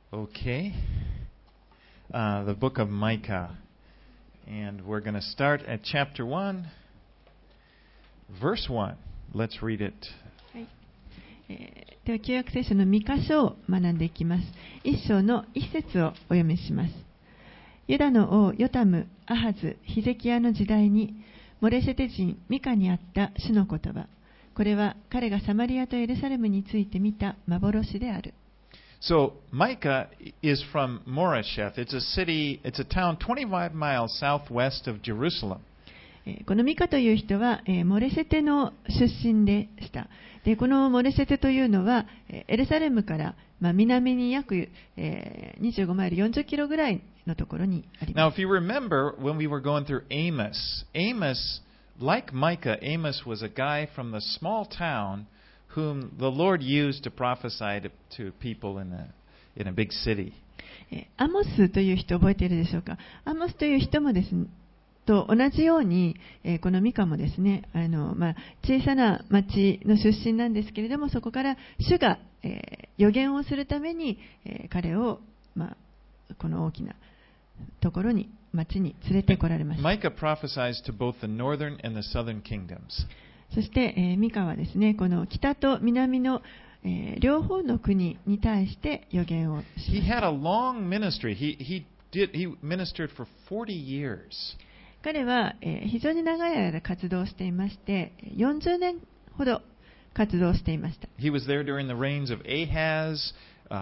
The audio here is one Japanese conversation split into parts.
Okay. The book of Micah. And we're going to start at chapter 1, verse 1. Let's read it. はい。では旧約聖書のミカ書を学んでいきます。一章の一節をお読みします。ユダの王ヨタム、アハズ、ヒゼキヤの時代にモレセテ人ミカにあった主の言葉。これは彼がサマリアとエルサレムについて見た幻である。 So Micah is from Moresheth. It's a town 25 miles southwest of Jerusalem. このミカという人はモレセテの出身でした。で、このモレセテというのはエルサレムから南に約25マイル40キロぐらいのところにあります。 Now, if you remember when we were going through Amos, like Micah, Amos was a guy from the small town whom the Lord used to prophesy to people in a big city. アモスという人覚えているでしょうか。アモスという人もですね、と同じように、このミカもですね、小さな町の出身なんですけれども、そこから主が、予言をするために、彼を、この大きなところに、町に連れてこられました。 Micah prophesies to both the northern and the southern kingdoms. そして、ミカはですね、この北と南の、両方の国に対して予言をしました。 He had a long ministry. He ministered for 40 years. 彼は、非常に長い間活動していまして、40年ほど活動していました。 He was there during the reigns of Ahaz,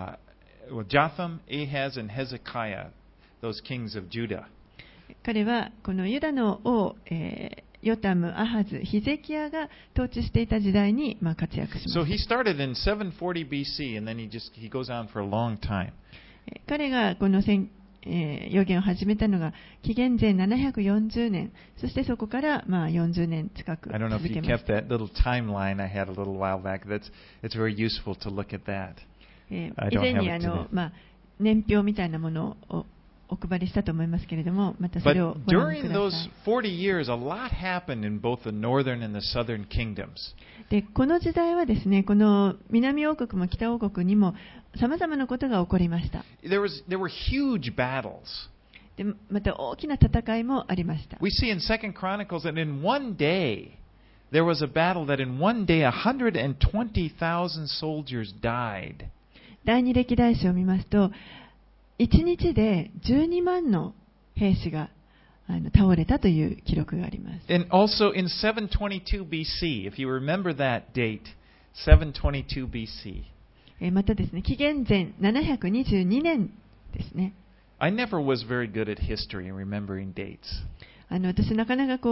Jotham, Ahaz, and Hezekiah, those kings of Judah. 彼はこのユダの王、ヨタム、アハズ、ヒゼキヤが統治していた時代に活躍しました。 So he started in 740 BC, and then he goes on for a long time. 彼がこの予言を始めたのが紀元前740年、そしてそこから40年近く続けました。 I don't know if you kept that little timeline I had a little while back. It's very useful to look at that. 以前に年表みたいなものをお配りしたと思いますけれども、またそれをご覧ください。 But during those 40 years, a lot happened in both the northern and the southern kingdoms. で、この時代はですね、この南王国も北王国にも様々なことが起こりました。 There were huge battles. で、また大きな戦いもありました。 We see in 2 Chronicles that in one day, there was a battle that in one day 120,000 soldiers died. 第二歴代史を見ますと、1日で12万の兵士が倒れたという記録があります。 And also in 722 BC, if you remember that date, 722 BC. またですね、紀元前722年ですね。 I never was very good at history and remembering dates. 私なかなか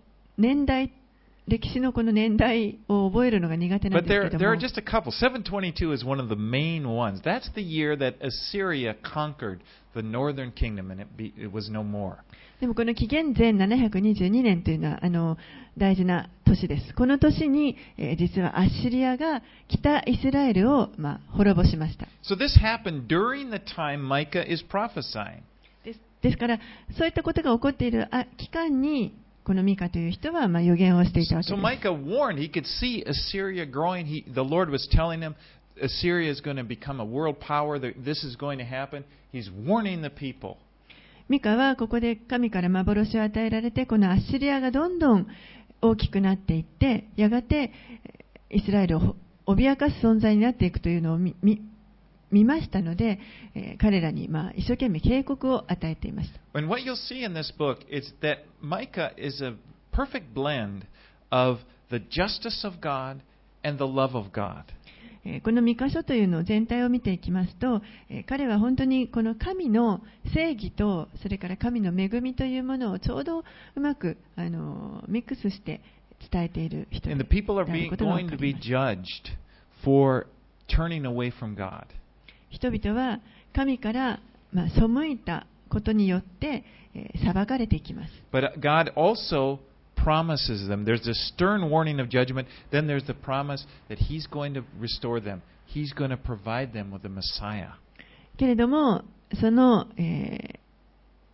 歴史のこの年代を覚えるのが苦手なんですけども。 But there are just a couple. 722 is one of the main ones. That's the year that Assyria conquered the northern kingdom, and it was no more. でもこの紀元前722年というのは大事な年です。この年に、実はアッシリアが北イスラエルを滅ぼしました。 So this happened during the time Micah is prophesying. ですからそういったことが起こっている期間にこのミカという人は予言をしていたわけです。 So Micah warned, he could see Assyria growing. The Lord was telling him Assyria is going to become a world power. This is going to happen. He's warning the people. ミカはここで神から幻を与えられて、このアッシリアがどんどん大きくなっていって、やがてイスラエルを脅かす存在になっていくというのを見ましたので、彼らに一生懸命警告を与えていました。 And what you'll see in this book is that Micah is a perfect blend of the justice of God and the love of God. このミカ書というのを全体を見ていきますと、彼は本当にこの神の正義とそれから神の恵みというものをちょうどうまくミックスして伝えている人であることが分かります。 For turning away from God. 人々は神から背いたことによって裁かれていきます。 But God also promises them. There's a stern warning of judgment. Then there's the promise that He's going to restore them. He's going to provide them with a Messiah. けれども、その、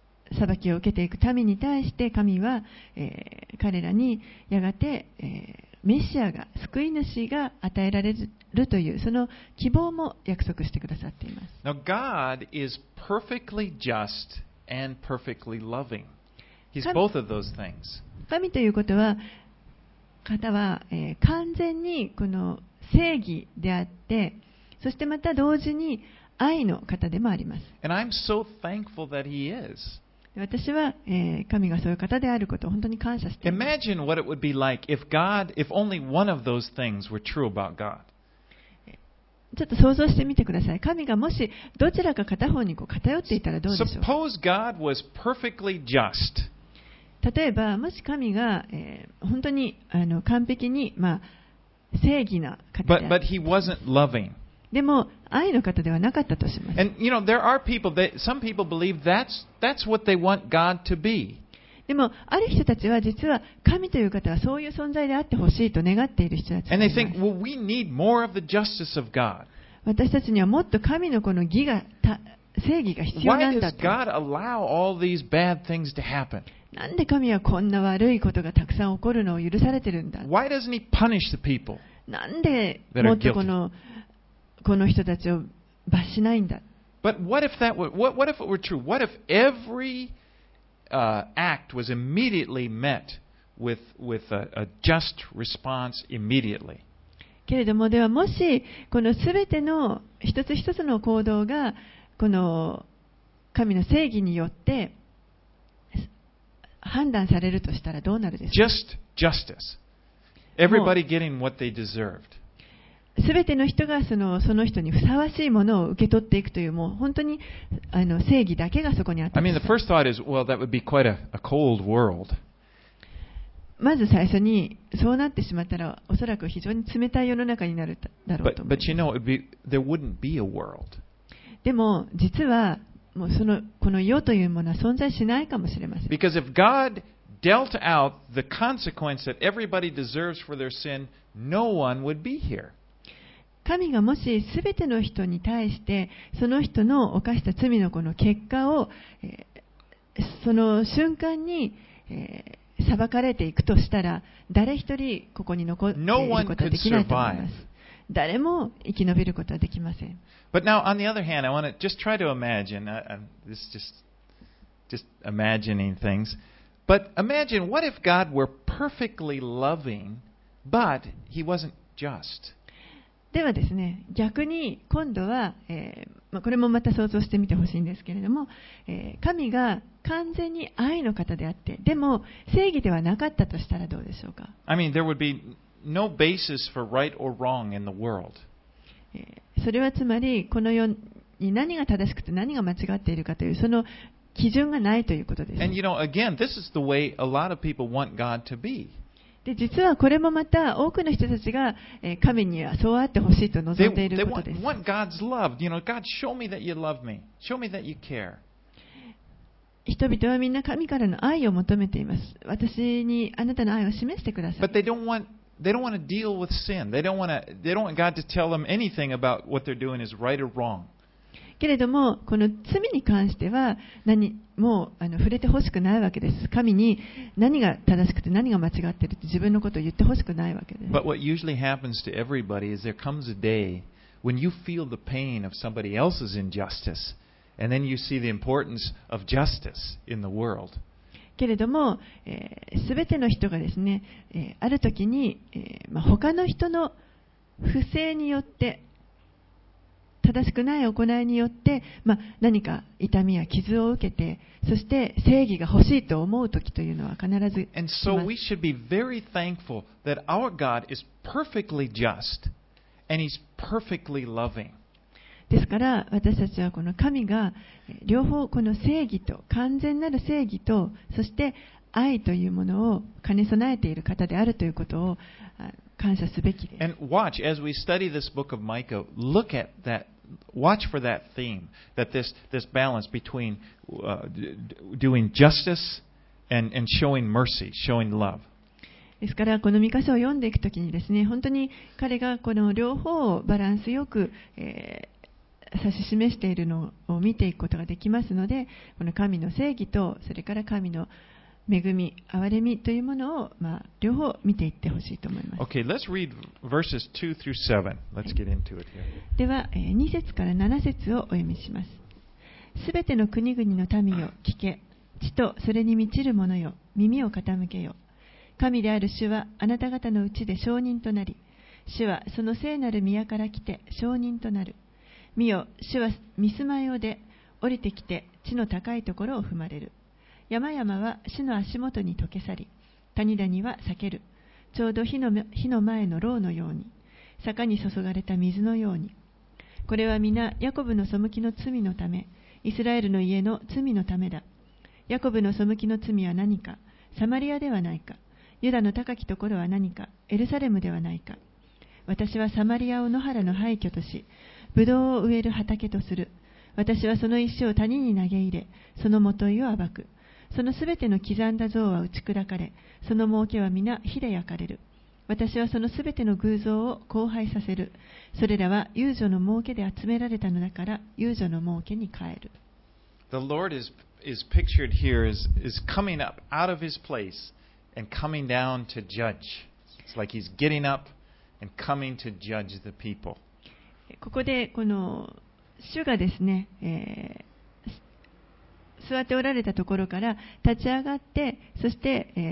裁きを受けていく民に対して神は、彼らにやがて、 メシアが、救い主が与えられるという、その希望も約束してくださっています。 Now, God is perfectly just and perfectly loving. He's both of those things. 神ということは、方は、完全にこの正義であって、そしてまた同時に愛の方でもあります。 And I'm so thankful that He is. 私は、神がそういう方であることを本当に感謝しています。 Imagine what it would be like if only one of those things were true about God. ちょっと想像してみてください。神がもしどちらか片方に偏っていたらどうでしょうか。 Suppose God was perfectly just. 例えば、もし神が、本当に完璧に、正義な方であ But る。 He wasn't loving. でも、愛の方ではなかったとします。 And there are people some people believe that's what they want God to be. でも、ある人たちは実は神という方はそういう存在であってほしいと願っている人たちがい And ま they す。 think, well, we need more of the justice of God. 私たちにはもっと神のこの正義が必要 Why なんだ does と。 God allow all these bad things to happen? なんで神はこんな悪いことがたくさん起こるのを許されてるんだ。 Why doesn't He punish the people? なんでもっとこの人たちを罰しないんだ。 But what if it were true? What if every act was immediately met with a just response immediately? けれども、ではもしこのすべての一つ一つの行動がこの神の正義によって判断されるとしたらどうなるでしょうか。 Justice. Everybody getting what they deserved. すべての人がその人にふさわしいものを受け取っていくという、もう本当に正義だけがそこにあった。 I mean, the first thought is, well, that would be quite a cold world. まず最初にそうなってしまったら、おそらく非常に冷たい世の中になるだろうと思います。 But there wouldn't be a world. でも実はもうこの世というものは存在しないかもしれません。 Because if God dealt out the consequence that everybody deserves for their sin, no one would be here. 神がもしすべての人に対してその人の犯した罪のこの結果を、その瞬間に、裁かれていくとしたら、誰一人ここに残っていることはできないと思います。誰も生き延びることはできません。 But now, on the other hand, I want to just try to imagine. This is just imagining things. But imagine, what if God were perfectly loving, but He wasn't just? ではですね、逆に今度は、これもまた想像してみてほしいんですけれども、神が完全に愛の方であって、でも正義ではなかったとしたらどうでしょうか。 I mean, there would be no basis for right or wrong in the world. それはつまり、この世に何が正しくて何が間違っているかという、その基準がないということです。 And again, this is the way a lot of people want God to be. で実はこれもまた多くの人たちが神にはそうあってほしいと望んでいることです。 They want God's love. God, show me that you love me. Show me that you care. 人々はみんな神からの愛を求めています。私にあなたの愛を示してください。 But they don't want to deal with sin. They don't want God to tell them anything about what they're doing is right or wrong. けれども、この罪に関してはもう触れてほしくないわけです。神に何が正しくて何が間違っているって自分のことを言ってほしくないわけです。 But what usually happens to everybody is there comes a day when you feel the pain of somebody else's injustice, and then you see the importance of justice in the world. けれども、すべての人がですね、ある時に、他の人の不正によって正しくない行いによって、何か痛みや傷を受けて、そして正義が欲しいと思う時というのは必ず来ます。 And so we should be very thankful that our God is perfectly just and He's perfectly loving. ですから私たちはこの神が両方この正義と完全なる正義とそして愛というものを兼ね備えている方であるということを感謝すべきです。 And watch as we study this book of Micah, look at that. Watch for that theme, that this balance between doing justice and showing mercy, showing love. ですからこの御箇所を読んでいくときにですね、本当に彼がこの両方をバランスよく、指し示しているのを見ていくことができますので、この神の正義とそれから神の恵み、憐れみというものを、両方見ていってほしいと思います。 Okay, let's read verses 2 through 7. Let's get into it here. では、2節から7節をお読みします。すべての国々の民よ、聞け。地とそれに満ちる者よ、耳を傾けよ。神である主はあなた方のうちで証人となり、主はその聖なる宮から来て証人となる。見よ、主は御住まいをで降りてきて地の高いところを踏まれる。山々は主の足元に溶け去り、谷々は裂ける。ちょうど火の前の牢のように、坂に注がれた水のように。これは皆ヤコブの背きの罪のため、イスラエルの家の罪のためだ。ヤコブの背きの罪は何か、サマリアではないか。ユダの高きところは何か、エルサレムではないか。私はサマリアを野原の廃墟とし、ブドウを植える畑とする。私はその石を谷に投げ入れ、その元いを暴く。そのすべての刻んだ像は打ち砕かれ、その儲けは皆火で焼かれる。私はそのすべての偶像を荒廃させる。それらは遊女の儲けで集められたのだから、遊女の儲けに変える。 The Lord is pictured here as coming up out of his place and coming down to judge. It's like he's getting up and coming to judge the people. ここでこの主がですね、座っておられたところから立ち上がって、そして、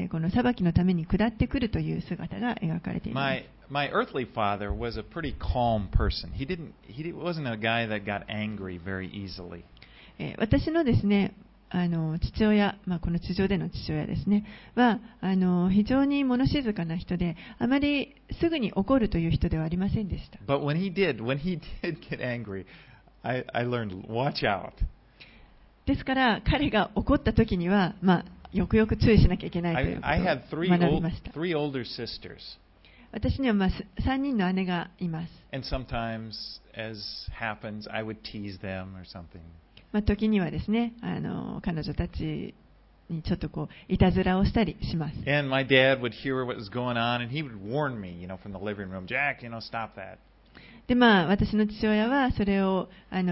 この裁きのために下ってくるという姿が描かれています。 My earthly father was a pretty calm person. He wasn't a guy that got angry very easily. 私のですね、父親、この地上での父親ですね、は非常に物静かな人で、あまりすぐに怒るという人ではありませんでした。 But when he did get angry, I learned, watch out. ですから彼が怒った時には、よくよく注意しなきゃいけないということを学びました。 three older sisters. 私には3人の姉がいます。 And sometimes, as happens, I would tease them or something. 時にはですね、彼女たちにちょっといたずらをしたりします。 And my dad would hear what was going on, and he would warn me, from the living room, Jack, stop that. で、私の父親はそれを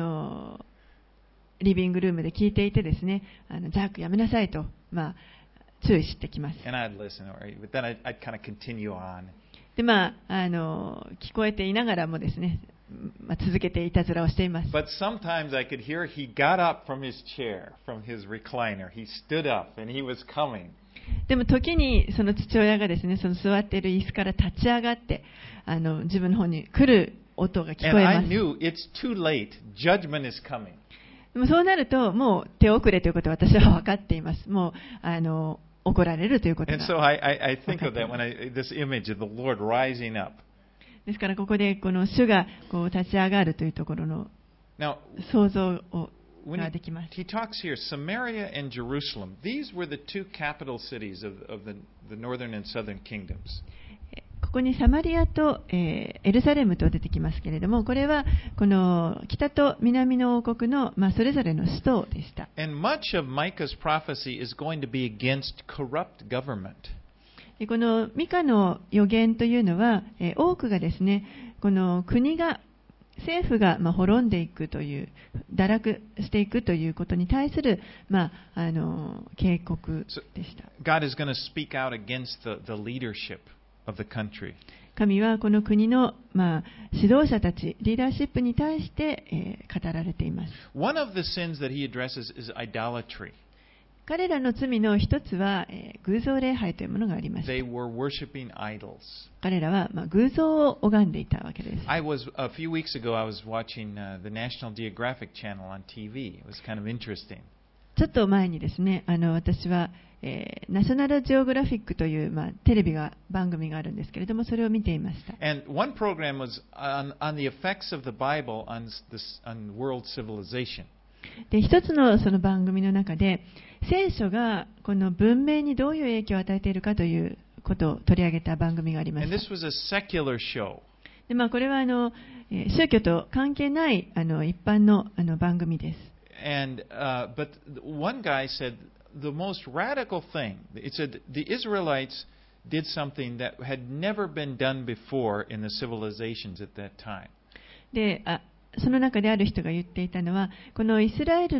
リビングルームで聞いていてですね、ジャックやめなさいと、注意してきます。 And I'd listen, but then I'd kind of continue on. で、聞こえていながらもですね、続けていたずらをしています。 But sometimes I could hear he got up from his chair, from his recliner. He stood up and he was coming. でも時にその父親がですね、その座っている椅子から立ち上がって、自分の方に来る音が聞こえます。 And I knew it's too late. Judgment is coming. でもそうなると、もう手遅れということを私は分かっています。もう怒られるということが。 And so I think of that this image of the Lord rising up. ですからここでこの主が立ち上がるというところの想像ができます。 He talks here, Samaria and Jerusalem. These were the two capital cities of the northern and southern kingdoms. ここにサマリアと、エルサレムと出てきますけれども、これはこの北と南の王国の、それぞれの首都でした。 And much of Micah's prophecy is going to be against corrupt government. このミカの予言というのは、多くがですね、この政府が滅んでいくという、堕落していくということに対する、警告でした。 God is going to speak out against the leadership of the country. 神はこの国の、指導者たち、リーダーシップに対して、語られています。 One of the sins that he addresses is idolatry. 彼らの罪の一つは、偶像礼拝というものがありました。 They were worshiping idols. 彼らは、偶像を拝んでいたわけです。 A few weeks ago, I was watching the National Geographic channel on TV. It was kind of interesting. ちょっと前にですね、私は、ナショナルジオグラフィックという、テレビ番組があるんですけれども、それを見ていました。 And one program was on the effects of the Bible on world civilization. で、一つのその番組の中で、聖書がこの文明にどういう影響を与えているかということを取り上げた番組がありました。 And this was a secular show. で、これは宗教と関係ない一般の番組です。 But one guy said the most radical thing. It said the Israelites did something that had never been done before in the civilizations at that time. で、その中である人が言っていたのは、このイスラエル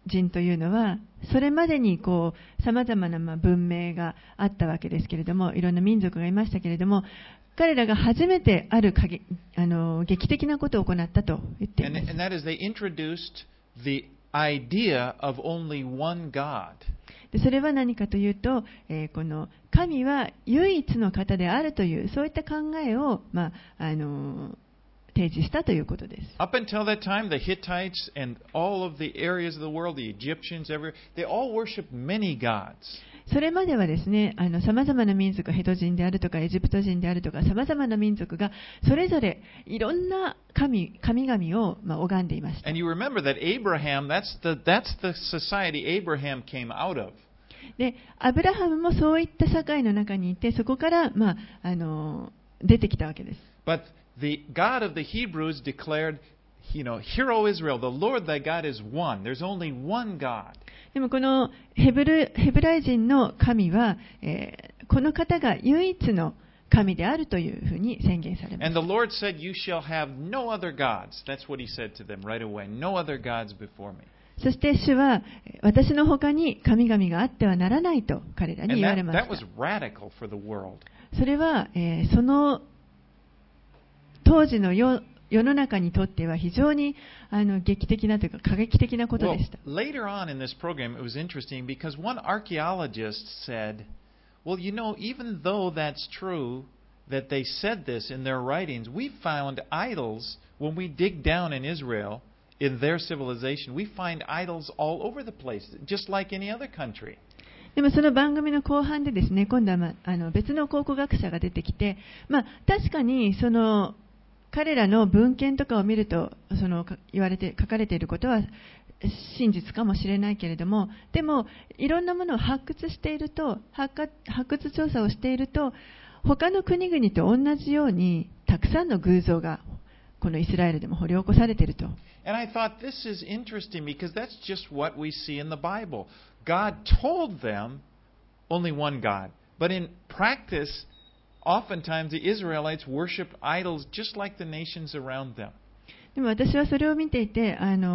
人というのは、それまでにさまざまな文明があったわけですけれども、いろんな民族がいましたけれども、彼らが初めてある劇的なことを行ったと言っています。 And that is, they introduced the idea of only one God. でそれは何かというと、この神は唯一の方であるという、そういった考えを、提示したということです。 Up until that time, the Hittites and all of the areas of the world, the Egyptians, they all worshiped many gods. それまではですね、さまざまな民族、ヘト人であるとかエジプト人であるとか、さまざまな民族がそれぞれいろんな神々を拝んでいました。 And you remember that Abraham, that's the society Abraham came out of. で、アブラハムもそういった社会の中にいて、そこから、出てきたわけです。 But the God of the Hebrews declared, Hear, O Israel, the Lord thy God is one. There's only one God. でもこのヘブライ人の神は、この方が唯一の神であるというふうに宣言されます。 And the Lord said, You shall have no other gods. That's what he said to them right away. No other gods before me. そして主は私の他に神々があってはならないと彼らに And 言われまし that た。 was radical for the world. それは、その当時の世の中にとっては非常に劇的なというか過激的なこと Well, でした。 later on in this program, it was interesting because one archaeologist said, Well, even though that's true, that they said this in their writings, we found idols when we dig down in Israel, in their civilization. We find idols all over the place, just like any other country. でもその番組の後半でですね、今度は、別の考古学者が出てきて、確かにその彼らの文献とかを見ると書かれていることは真実かもしれないけれども、でもいろんなものを発掘していると、発掘調査をしていると、他の国々と同じようにたくさんの偶像がこのイスラエルでも掘り起こされていると。 And I thought this is interesting because that's just what we see in the Bible. God told them only one God, but in practice, oftentimes the Israelites worshiped idols just like the nations around them. でも私はそれを見ていて、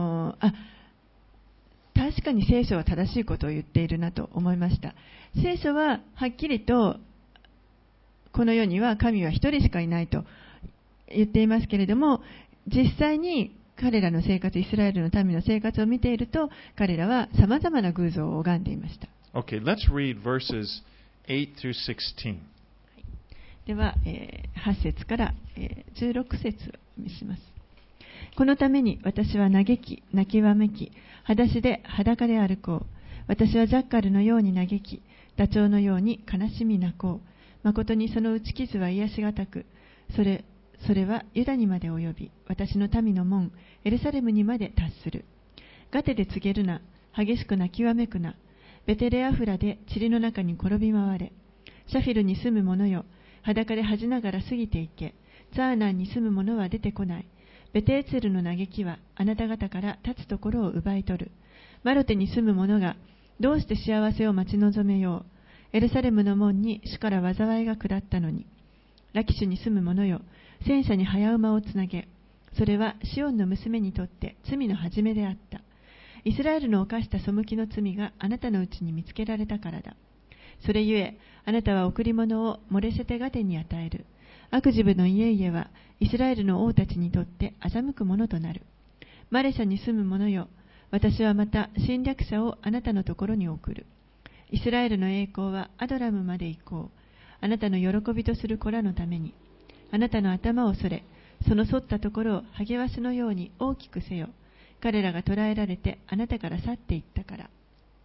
確かに聖書は正しいことを言っているなと思いました。聖書ははっきりとこの世には神は一人しかいないと言っていますけれども、実際に彼らの生活、イスラエルの民の生活を見ていると、彼らは様々な偶像を拝んでいました。 Okay, let's read verses 8 through 16. では、8節から16節を見します。このために私は嘆き、泣きわめき、裸足で裸で歩こう。私はジャッカルのように嘆き、ダチョウのように悲しみ泣こう。誠にその打ち傷は癒しがたく、それはユダにまで及び、私の民の門、エルサレムにまで達する。ガテで告げるな、激しく泣きわめくな。ベテレアフラで塵の中に転び回れ。シャフィルに住む者よ、裸で恥じながら過ぎていけ。ザーナンに住む者は出てこない。ベテエツェルの嘆きはあなた方から立つところを奪い取る。マロテに住む者がどうして幸せを待ち望めよう。エルサレムの門に主から災いが下ったのに。ラキシュに住む者よ、戦車に早馬をつなげ。それはシオンの娘にとって罪の始めであった。イスラエルの犯した背きの罪があなたのうちに見つけられたからだ。それゆえ、あなたは贈り物をモレセテガテに与える。悪事部の家々はイスラエルの王たちにとって欺くものとなる。マレシャに住む者よ、私はまた侵略者をあなたのところに送る。イスラエルの栄光はアドラムまで行こう。あなたの喜びとする子らのために。あなたの頭をそれ、その反ったところをハゲワシのように大きくせよ。彼らが捕らえられてあなたから去っていったから。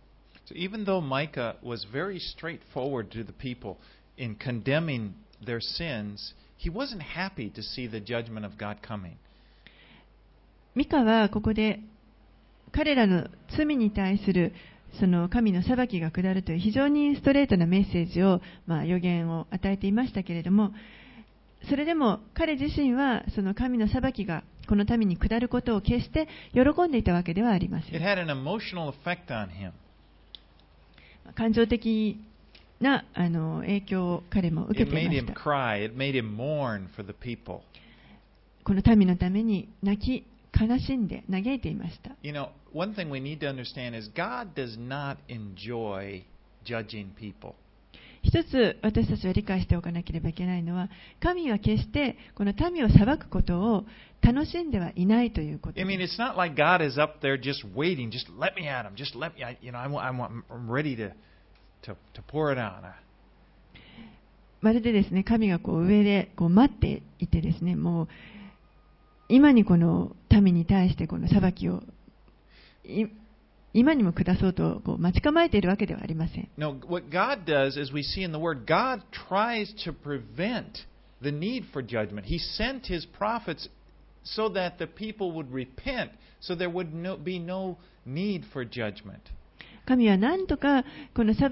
So even though Micah was very straightforward to the people in condemning their sins, he wasn't happy to see the judgment of God coming. ミカはここで彼らの罪に対するその神の裁きが下るという非常にストレートなメッセージを、予言を与えていましたけれども、それでも彼自身はその神の裁きがこの民に下ることを決して喜んでいたわけではありません。 It had an emotional effect on him. 感情的な影響を彼も受け It てい made まし him た。 cry. It made him mourn for the people. この民のために泣き悲しんで嘆いていました。 You know, one thing we need to understand is God does not enjoy judging people. 一つ私たちは理解しておかなければいけないのは、神は決してこの民を裁くことを楽しんではいないということ I mean, です。 it's not like God is up there just waiting, just let me at him, just let me, I'm ready to pour it out. まるでですね、神がこう上でこう待っていてですね、もう今にこの民に対してこの裁きを今にも下そうとこう待ち構えているわけではありません。 No, what God does, as we see in the Word, God tries to prevent the need for judgment. He sent His prophets so that the people would repent, so there would be no need for judgment. 神は何とかこの裁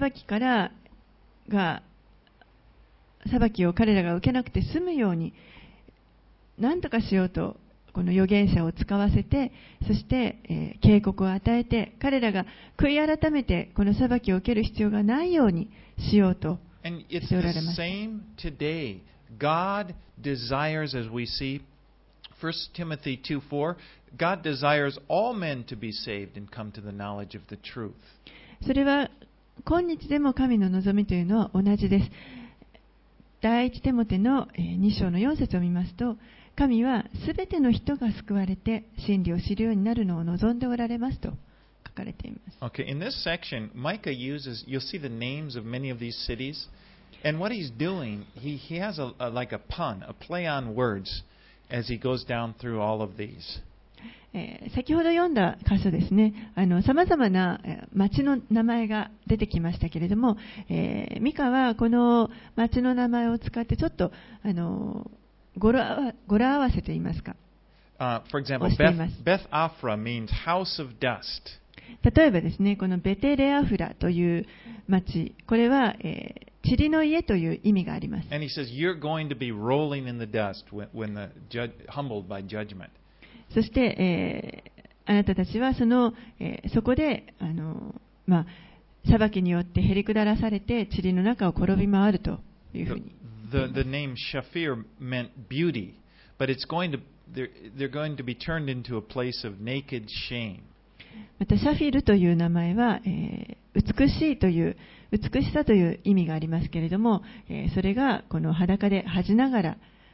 きを彼らが受けなくて済むように何とかしようとこの預言者を使わせて、そして、警告を与えて、彼らが悔い改めてこの裁きを受ける必要がないようにしようとしておられます。 And it's the same today. God desires, as we see, 1 Timothy 2:4, God desires all men to be saved and come to the knowledge of the truth. それは今日でも神の望みというのは同じです。第一テモテの2章の4節を見ますと、神はすべての人が救われて真理を知るようになるのを望んでおられますと書かれています。 Okay, in this section, Micah uses, you'll see the names of many of these cities, and what he's doing, he has like a pun, a play on words, as he goes down through all of these. 先ほど読んだ箇所ですね、さまざまな町の名前が出てきましたけれども、ミカはこの町の名前を使ってちょっと語呂合わせといいますか、 For example, Beth Afra means house of dust. 例えばですね、このベテレアフラという町、これは、塵の家という意味があります。 And he says, you're going to be rolling in the dust when humbled by judgment. そして、あなたたちはそこで裁きによってへり下らされて塵の中を転び回るというふうに。 The name Shafir meant beauty, but they're going to be turned into a place of naked shame. またシャフィルという名前は、美しさという意味がありますけれども、それがこの裸で恥じながら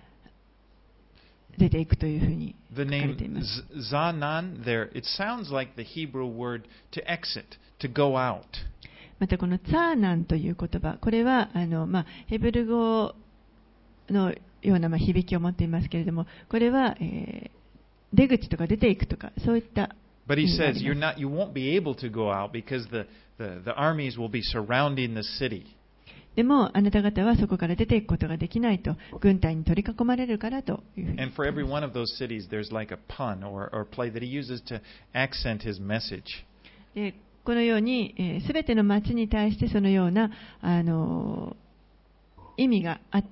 出ていくというふうに書かれています。 The name Zanan there, it sounds like the Hebrew word to exit, to go out. またこのツァーナンという言葉、これはヘブル語のような響きを持っていますけれども、これは、出口とか出ていくとかそういった。 But he says you won't be able to go out because the armies will be surrounding the city. でもあなた方はそこから出ていくことができないと、軍隊に取り囲まれるからというふうに。 And for every one of those cities, there's like a pun or play that he uses to accent his message. でこのようにすべての町に対してそのような意味があって、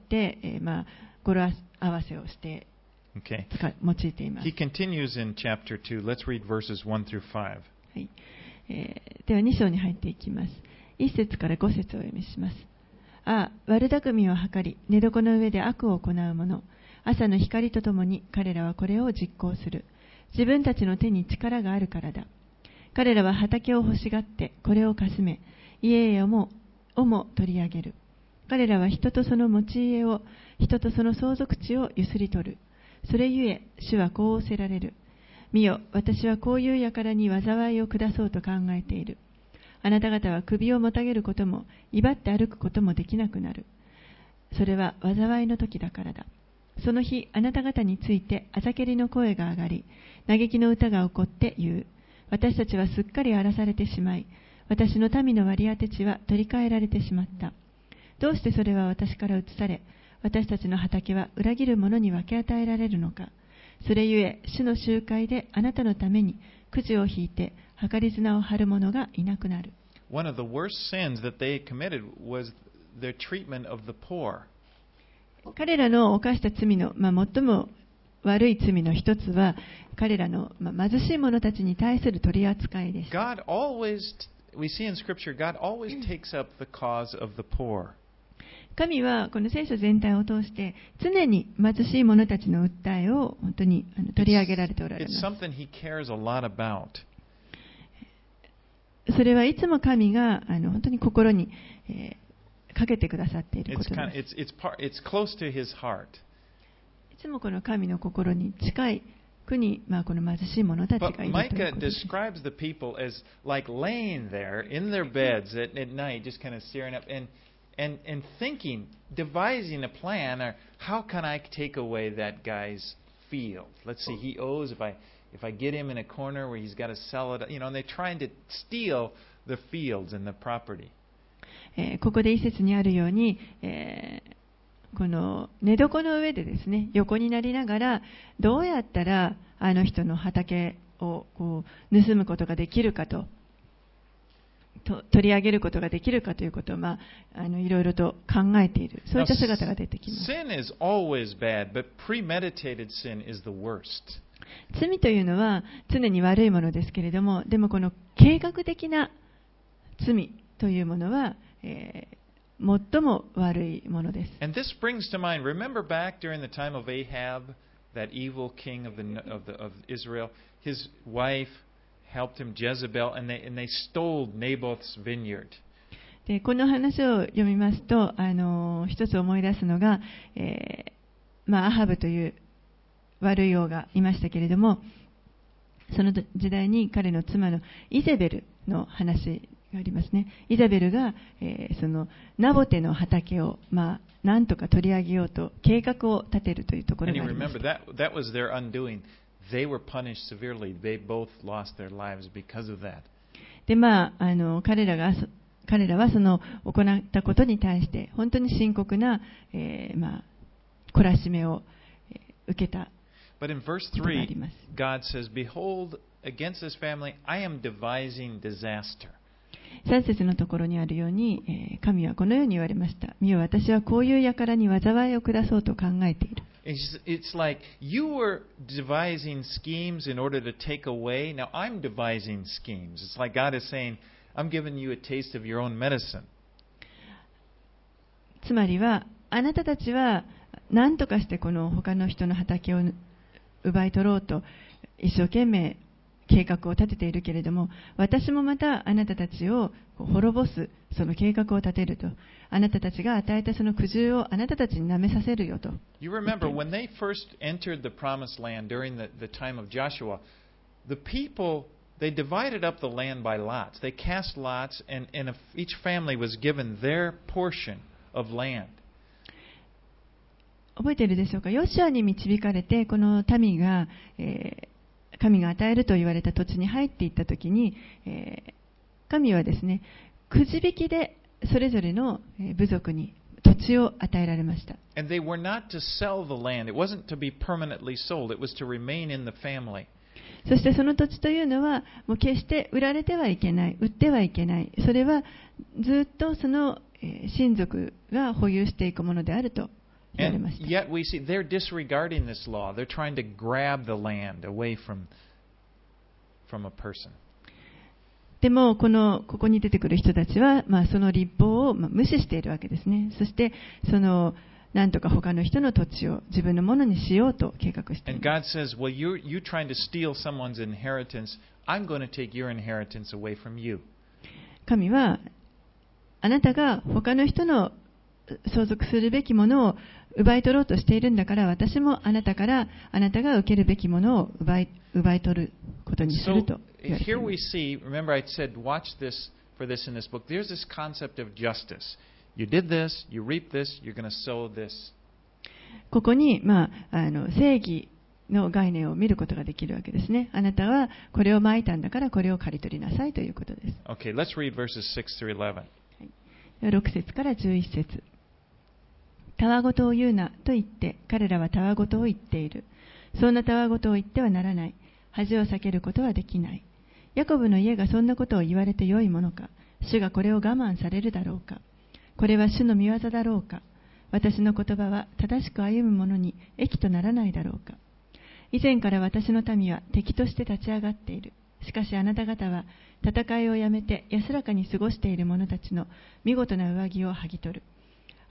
語呂合わせをして用いています。 He continues in chapter 2. Let's read verses 1 through 5. はい。では2章に入っていきます。1節から5節をお読みします。ああ、悪巧みを図り、寝床の上で悪を行う者。朝の光とともに彼らはこれを実行する。自分たちの手に力があるからだ。彼らは畑を欲しがってこれをかすめ、家々をも取り上げる。彼らは人とその持ち家を、人とその相続地をゆすり取る。それゆえ、主はこう仰せられる。見よ、私はこういう輩に災いを下そうと考えている。あなた方は首をもたげることも、威張って歩くこともできなくなる。それは災いの時だからだ。その日、あなた方についてあざけりの声が上がり、嘆きの歌が起こって言う。私たちはすっかり荒らされてしまい、私の民の割り当て地は取り替えられてしまった。どうしてそれは私から移され、私たちの畑は裏切る者に分け与えられるのか。それゆえ、主の集会であなたのためにくじを引いて、計り綱を張る者がいなくなる。 One of the worst sins that they committed was their treatment of the poor. 彼らの犯した罪の、最も悪い罪の一つは、彼らの、貧しい者たちに対する取り扱いです。 God always, we see in Scripture, God always takes up the cause of the poor. 神はこの聖書全体を通して常に貧しい者たちの訴えを本当に取り上げられておられます。 It's something he cares a lot about. それはいつも神が本当に心に、かけてくださっていることです。 It's close to his heart. いつもこの神の心に近い国、この貧しい者たちがいるということです。 But Micah describes the people as like laying there in their beds at night, just kind of staring up and thinking, devising a plan, or how can I take away that guy's field? Let's see, he owes if I get him in a corner where he's got to sell it, and they're trying to steal the fields and the property. ここで一節にあるように、この寝床の上でですね、横になりながらどうやったらあの人の畑をこう盗むことができるかと取り上げることができるかということを、いろいろと考えている、そういった姿が出てきます。 Sin is always bad, but premeditated sin is the worst. 罪というのは常に悪いものですけれども、でもこの計画的な罪というものは、最も悪いものです。 And this brings to mind, remember back during the time of Ahab, that evil king of Israel, his wife helped him, Jezebel, and they stole Naboth's vineyard. でこの話を読みますと、一つ思い出すのが、アハブという悪い王がいましたけれども、その時代に彼の妻のイゼベルの話がありますね。イザベルが、そのナボテの畑を、なんとか取り上げようと計画を立てるというところがありました。 That was their undoing. They were punished severely. They both lost their lives because of that. で、彼らはその行ったことに対して本当に深刻な、懲らしめを受けた。 But in verse 3, God says, "Behold, against this family, I am devising disaster." 3節のところにあるように、神はこのように言われました。見よ、私はこういう輩に災いを下そうと考えている。 It's like you were devising schemes in order to take away. Now I'm devising schemes. It's like God is saying, I'm giving you a taste of your own medicine. つまりは、あなたたちは何とかしてこの他の人の畑を奪い取ろうと一生懸命計画を立てているけれども、私もまたあなたたちを滅ぼすその計画を立てると、あなたたちが与えたその苦渋をあなたたちに舐めさせるよと。 You remember when they first entered the promised land during the time of Joshua, the people, they divided up the land by lots. They cast lots, and each family was given their portion of land. 覚えているでしょうか。ヨシュアに導かれてこの民が、神が与えると言われた土地に入っていったときに、神はですね、くじ引きでそれぞれの部族に土地を与えられました。 And they were not to sell the land. It wasn't to be permanently sold. It was to remain in the family. そしてその土地というのはもう決して売られてはいけない、売ってはいけない。それはずっとその親族が保有していくものであると。 And yet we see they're disregarding this law. They're trying to grab the land away from a person. でもここに出てくる人たちは、その立法を無視しているわけですね。そしてなんとか他の人の土地を自分のものにしようと計画している。 And God says, "Well, you're trying to steal someone's inheritance. I'm going to take your inheritance away from you." 神はあなたが他の人の相続するべきものを奪い取ろうとしているんだから、私もあなたからあなたが受けるべきものを奪い取ることにすると言われています。 Here we see, remember I said, watch this for this in this book. There's this concept of justice. You did this, you reap this, you're going to sow this. ここに、正義の概念を見ることができるわけですね。あなたはこれをまいたんだからこれを刈り取りなさいということです。 Okay, let's read verses 6 through 11. 6節から11節。たわごとを言うなと言って彼らはたわごとを言っている。そんなたわごとを言ってはならない。恥を避けることはできない。ヤコブの家がそんなことを言われてよいものか。主がこれを我慢されるだろうか。これは主の御業だろうか。私の言葉は正しく歩む者に益とならないだろうか。以前から私の民は敵として立ち上がっている。しかしあなた方は戦いをやめて安らかに過ごしている者たちの見事な上着を剥ぎ取る。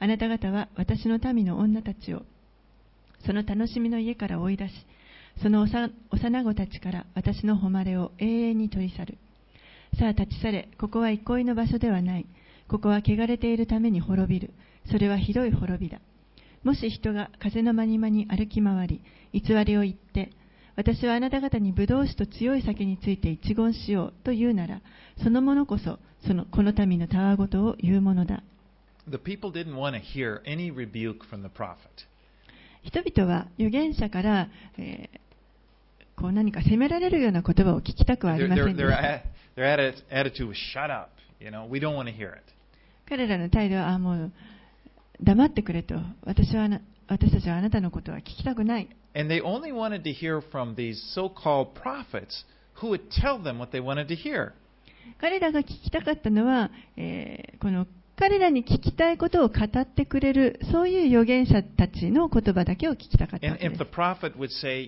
あなた方は私の民の女たちをその楽しみの家から追い出し、その幼子たちから私の誉れを永遠に取り去る。さあ立ち去れ、ここは憩いの場所ではない。ここは汚れているために滅びる。それはひどい滅びだ。もし人が風のまにまに歩き回り、偽りを言って、私はあなた方にブドウ酒と強い酒について一言しようと言うなら、その者こそこの民のたわごとを言うものだ。 The people didn't want to hear any rebuke from the prophet. 人々は預言者から、こう何か責められるような言葉を聞きたくはありませんでした。 Their attitude was shut up. We don't want to hear it. 彼らの態度は、もう黙ってくれと、私たちはあなたのことは聞きたくない。 And they only wanted to hear from these so-called prophets who would tell them what they wanted to hear. 彼らが聞きたかったのは、この彼らに聞きたいことを語ってくれる、そういう預言者たちの言葉だけを聞きたかったわけ And で if す。 the prophet would say,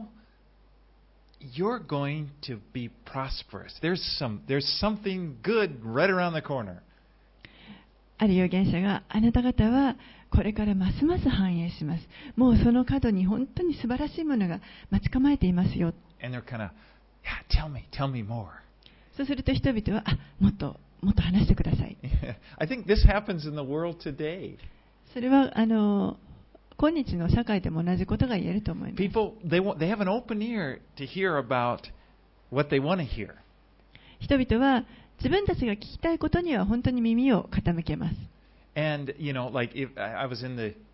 you're going to be prosperous. There's something good right around the corner. ある預言者が、あなた方はこれからますます繁栄します。もうその角に本当に素晴らしいものが待ち構えていますよ。 And they're kind of, yeah, tell me more. そうすると人々は、もっと話してください。 I think this happens in the world today. それは今日の社会でも同じことが言えると思います。 People, they have an open ear to hear about what they want to hear. 人々は自分たちが聞きたいことには本当に耳を傾けます。 And, like if I was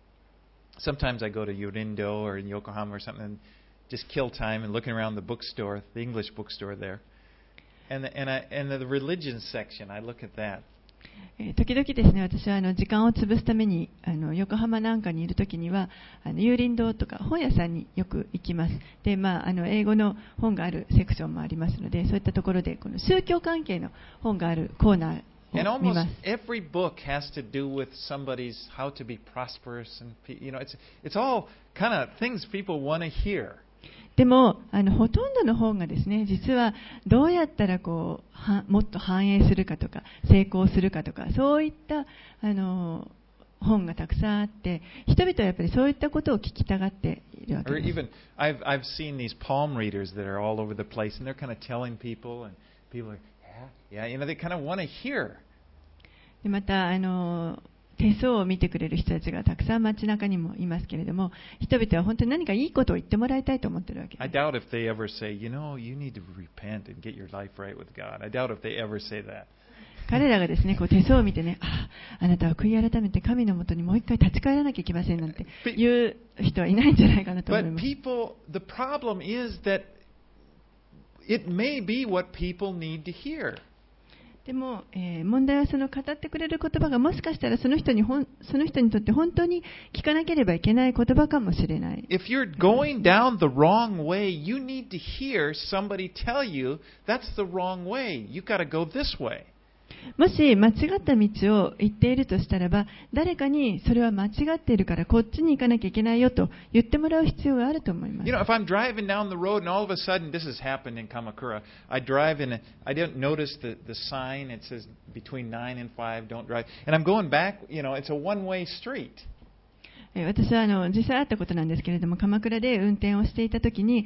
sometimes I go to Yorindo or in Yokohama or something and just kill time and looking around the bookstore, the English bookstore there. And the religion section, I look at that. 時々ですね、私は時間を潰すために横浜なんかにいるときには有林堂とか本屋さんによく行きます。で、英語の本があるセクションもありますので、そういったところでこの宗教関係の本があるコーナー And を見 almost ます。 every book has to do with somebody's how to be prosperous, and it's all kind of things people want to hear. でもほとんどの本がですね、実はどうやったらもっと繁栄するかとか成功するかとか、そういった本がたくさんあって、人々はやっぱりそういったことを聞きたがっているわけ Or です。 even I've seen these palm readers that are all over the place, and they're kind of telling people, and people are yeah, they kind of want to hear. でまた手相を見てくれる人たちがたくさん街中にもいますけれども、人々は本当に何かいいことを言ってもらいたいと思っているわけ I です。 doubt if they ever say, you need to repent and get your life right with God. I doubt if they ever say that. 彼らがですね、こう手相を見てね、あなたは悔い改めて神のもとにもう一回立ち返らなきゃいけませんなんて言う人はいないんじゃないかなと思い But ます。 the problem is that it may be what people need to hear. でも、問題はその語ってくれる言葉がもしかしたらその人にとって本当に聞かなければいけない言葉かもしれない。 If you're going down the wrong way, you need to hear somebody tell you that's the wrong way. You got to go this way. もし間違った道を行っているとしたらば、誰かにそれは間違っているからこっちに行かなきゃいけないよと言ってもらう必要があると思います。 If I'm driving down the road and all of a sudden, this has happened in Kamakura, I drive and I didn't notice the sign. It says between 9 and 5, don't drive. And I'm going back, it's a one-way street. 私は実際あったことなんですけれども、鎌倉で運転をしていたときに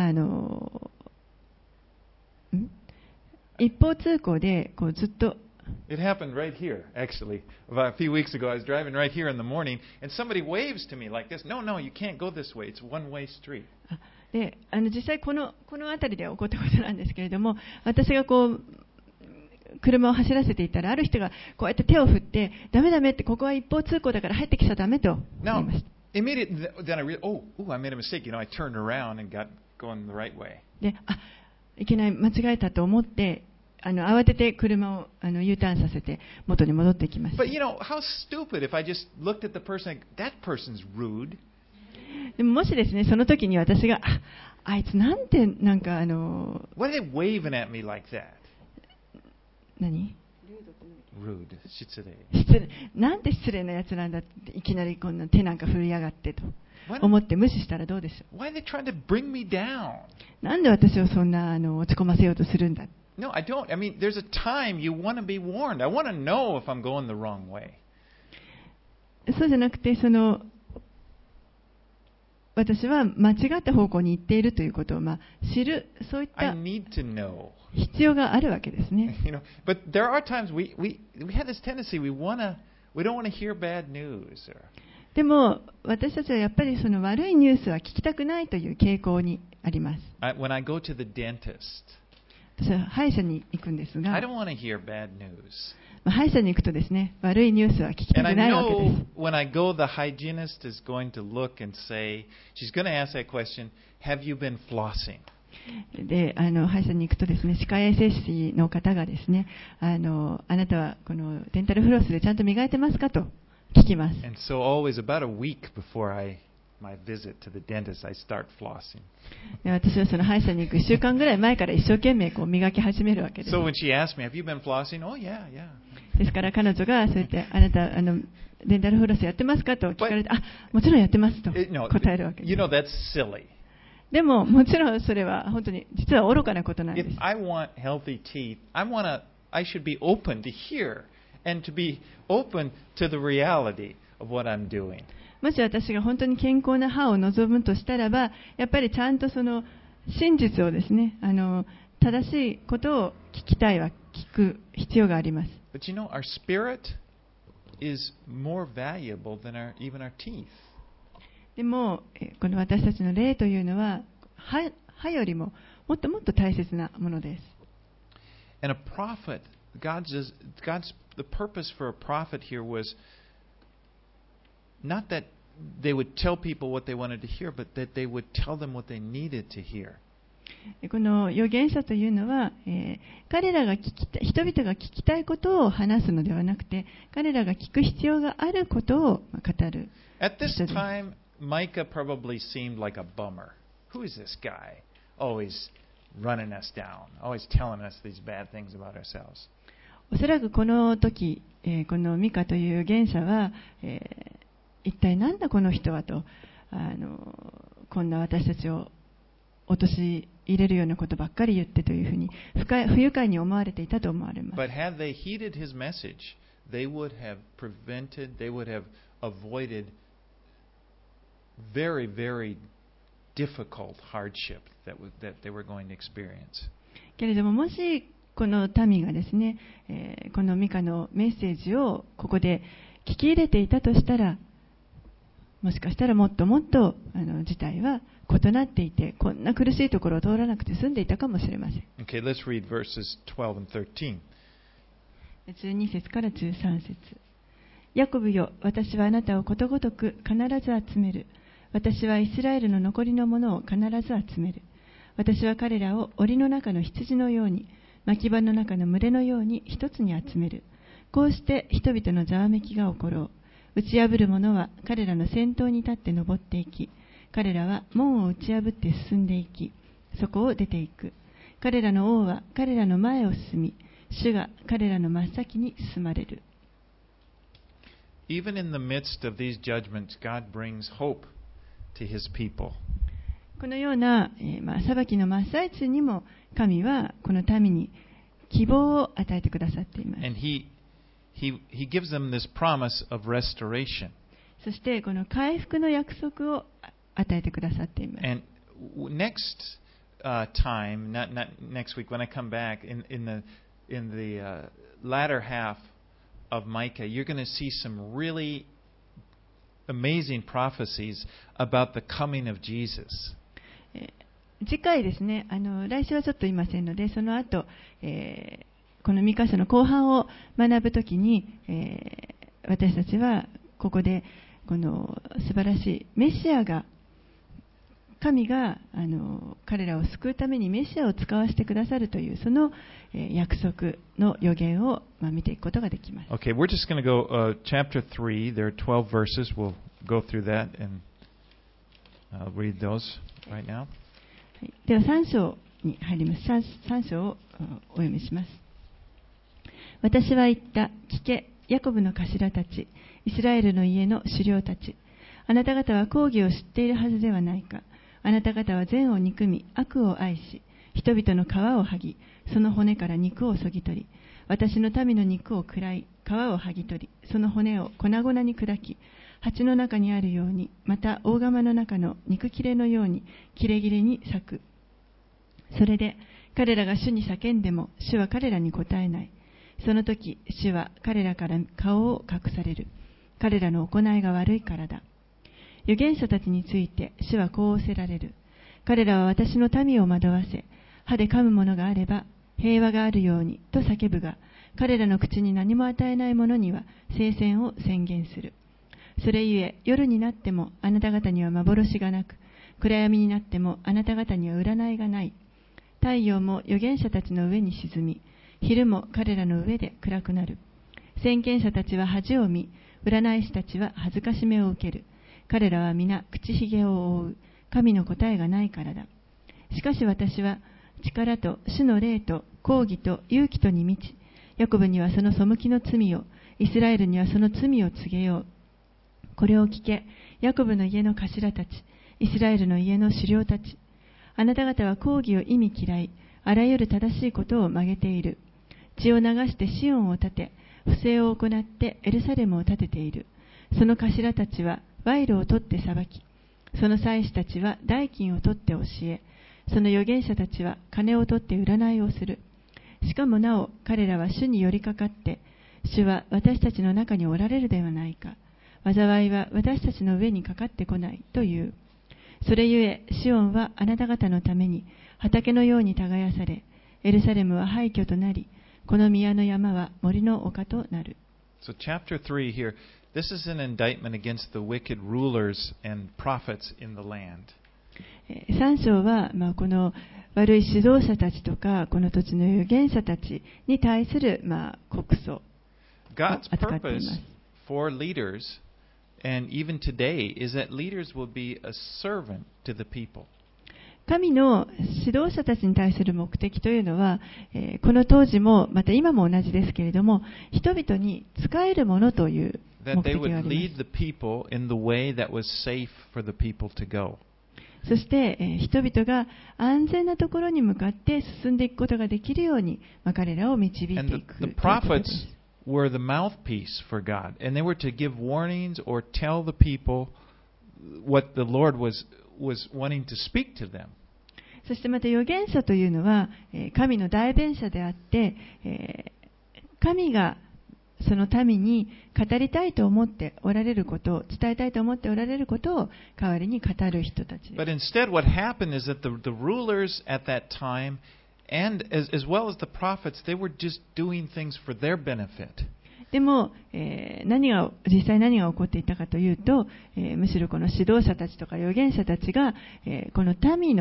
一方通行でこうずっと It happened right here, actually. About a few weeks ago, I was driving right here in the morning, and somebody waves to me like this. No, you can't go this way. It's a one-way street. で実際この辺りで起こったことなんですけれども、私がこう車を走らせていたら、ある人がこうやって手を振って、ダメって、ここは一方通行だから入ってきちゃダメと言いました。 Immediately, then I realized, I made a mistake. I turned around and got going the right way. で、いけない、間違えたと思って、慌てて車をU ターンさせて元に戻ってきました。 But how stupid if I just looked at the person like, that person's rude. でももしですね、その時に私が、あいつなんてなんか Why are they waving at me like that? 何 Rude. 失礼。 なんて失礼なやつなんだって、いきなりこんな手なんか振りやがってと思って無視したらどうでしょう。 Why are they trying to bring me down? なんで私をそんな落ち込ませようとするんだ。 No, I don't. I mean, there's a time you want to be warned. I want to know if I'm going the wrong way. そうじゃなくて、私は間違った方向に行っているということを、知る、そういっ I た need to know. 必要があるわけですね。 But there are times we have this tendency we don't want to hear bad news. でも私たちはやっぱりその悪いニュースは聞きたくないという傾向にあります。 When I go to the dentist, 私は歯医者に行くんですが、 I don't want to hear bad news. 歯医者に行くとですね、悪いニュースは聞きた And く I ないわけで know す。 when I go, the hygienist is going to look and say, she's going to ask that question, have you been flossing? で、歯医者に行くとですね、歯科衛生士の方がですね、あなたはこのデンタルフロスでちゃんと磨いてますかと聞きます。 And so always about a week before my visit to the dentist, I start flossing. で、私はその歯医者に行く1週間ぐらい前から一生懸命こう磨き始めるわけです。 So when she asked me, have you been flossing? Oh, yeah. ですから彼女がそうやってあなたデンタルフロスやってますかと聞かれて、もちろんやってますと No, 答えるわけです。 you know, that's silly. でももちろんそれは本当に実は愚かなことなんで If す。 I want healthy teeth, I should be open to hear and to be open to the reality of what I'm doing. もし私が本当に健康な歯を望むとしたらば、やっぱりちゃんとその真実をですね、正しいことを聞きたいは聞く必要があります。 But you know, our spirit is more valuable than even our teeth. でもこの私たちの霊というのは歯よりももっともっと大切なものです。 And a prophet, the purpose for a prophet here was not that they would tell people what they wanted to hear, but that they would tell them what they needed to hear. この預言者というのは、彼らが人々が聞きたいことを話すのではなくて、彼らが聞く必要があることを語る。 At this time, Micah probably seemed like a bummer. Who is this guy? Always running us down, always telling us these bad things about ourselves. おそらくこの時、このミカという預言者は、一体なんだこの人はと、こんな私たちを陥れるようなことばっかり言ってというふうに不愉快に思われていたと思われます。 But had they heeded his message, they would have avoided very, very difficult hardship that they were going to experience. けれども、もしこの民がですね、このミカのメッセージをここで聞き入れていたとしたら、もしかしたらもっともっと事態は異なっていて、こんな苦しいところを通らなくて済んでいたかもしれません。 Okay, let's read verses 12 and 13. 12節から13節。ヤコブよ、私はあなたをことごとく必ず集める。私はイスラエルの残りのものを必ず集める。私は彼らを檻の中の羊のように、牧場の中の群れのように一つに集める。こうして人々のざわめきが起ころう。打ち破る者は彼らの先頭に立って登っていき、彼らは門を打ち破って進んでいき、そこを出ていく。彼らの王は彼らの前を進み、主が彼らの真っ先に進まれる。 Even in the midst of these judgments, God brings hope to his people. このような、裁きの真っ最中にも神はこの民に希望を与えてくださっています。 And he gives them this promise of restoration. そしてこの回復の約束を与えてくださっています。 And next time, not next week, when I come back in the latter half of Micah, you're going to see some really amazing prophecies about the coming of Jesus. 次回ですね、来週はちょっといませんので、その後、このミカ書の後半を学ぶときに、私たちはここでこの素晴らしいメシアが、神が彼らを救うためにメシアを使わせてくださるというその約束の予言を見ていくことができます。 Okay, we're just going to go chapter 3. There are 12 verses. We'll go through that and read those right now. では3章に入ります。3章をお読みします。私は言った、聞け、ヤコブの頭たち、イスラエルの家の首領たち。あなた方は公義を知っているはずではないか。あなた方は善を憎み、悪を愛し、人々の皮を剥ぎ、その骨から肉をそぎ取り、 私の民の肉を喰らい、皮を剥ぎ取り、その骨を粉々に砕き、鉢の中にあるように、また大釜の中の肉切れのように切れ切れに裂く。それで彼らが主に叫んでも、主は彼らに答えない。その時、主は彼らから顔を隠される。彼らの行いが悪いからだ。預言者たちについて主はこう仰せられる。彼らは私の民を惑わせ、歯で噛むものがあれば平和があるようにと叫ぶが、彼らの口に何も与えない者には聖戦を宣言する。それゆえ、夜になってもあなた方には幻がなく、暗闇になってもあなた方には占いがない。太陽も預言者たちの上に沈み、昼も彼らの上で暗くなる。先見者たちは恥を見、占い師たちは恥ずかしめを受ける。彼らは皆口ひげを覆う。神の答えがないからだ。しかし私は力と主の霊と公義と勇気とに満ち、ヤコブにはその背きの罪を、イスラエルにはその罪を告げよう。これを聞け、ヤコブの家の頭たち、イスラエルの家の首領たち。あなた方は公義を忌み嫌い、あらゆる正しいことを曲げている。血を流してシオンを建て、不正を行ってエルサレムを建てている。その頭たちは賄賂を取って裁き、その祭司たちは代金を取って教え、その預言者たちは金を取って占いをする。しかもなお彼らは主に寄りかかって、主は私たちの中におられるではないか。災いは私たちの上にかかってこないという。それゆえ、シオンはあなた方のために畑のように耕され、エルサレムは廃墟となり、この宮の山は森の丘となる。 So chapter 3 here, this is an indictment against the wicked rulers and prophets in the land. 3章は、この悪い指導者たちとか、この土地の預言者たちに対する、告訴を扱っています。 God's purpose for leaders, and even today, is that leaders will be a servant to the people. 神の指導者たちに対する目的というのは、この当時もまた今も同じですけれども、人々に仕えるものという目的があります。そして、人々が安全なところに向かって進んでいくことができるように、彼らを導いていく。 The prophets were the mouthpiece for God, and they were to give warnings or tell the people what the Lord was wanting to speak to them. そしてまた預言者というのは神の代弁者であって、神がその民に語りたいと思っておられることを、伝えたいと思っておられることを代わりに語る人たちです。 But instead what happened is that the rulers at that time, and as well as the prophets, they were just doing things for their benefit. でも、実際何が起こっていたかというと、むしろこの指導者たちとか預言者たちが、この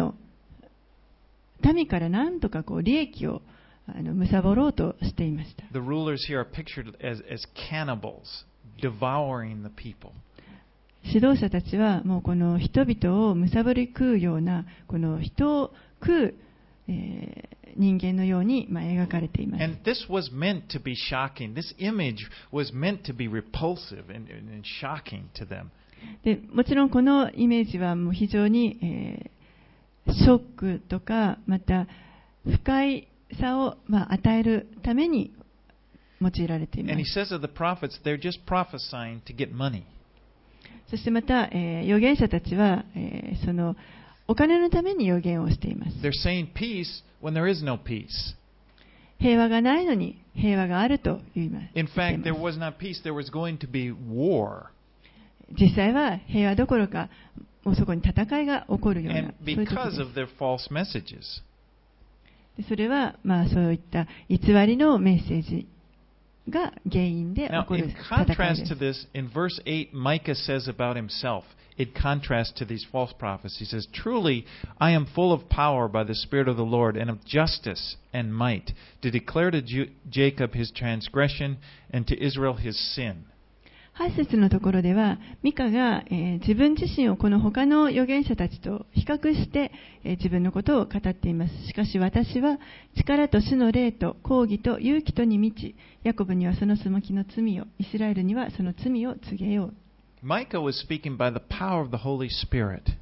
民から何とか利益を貪ろうとしていました。 The rulers here are pictured as cannibals, devouring the people. 指導者たちはもうこの人々を貪り食うような、この人を食う、人間のように描かれています。 And this was meant to be shocking. This image was meant to be repulsive and shocking to them. でもちろんこのイメージはもう非常に、ショックとかまた不快さを与えるために用いられています。 And he says of the prophets, they're just prophesying to get money. そしてまた、預言者たちは、そのお金のために預言をしています。 They're saying peace when there is no peace. 平和がないのに平和があると言います。 In fact, there was not peace. There was going to be war. 実際は平和どころか、もうそこに戦いが起こるような、 And そういう時 because です。 of their false messages. でそれは、そういった偽りのメッセージが原因で起 Now, こる in 戦い contrast で to す。 this, in verse 8, Micah says about himself, in contrast to these false prophets, he says, Truly, I am full of power by the Spirit of the Lord, and of justice and might, to declare to Jacob his transgression, and to Israel his sin. 8節のところでは、ミカが、自分自身をこの他の預言者たちと比較して、自分のことを語っています。しかし私は力と主の霊と公義と勇気とに満ち、ヤコブにはその背きの罪を、イスラエルにはその罪を告げよう。 Micah was speaking by the power of the Holy Spirit.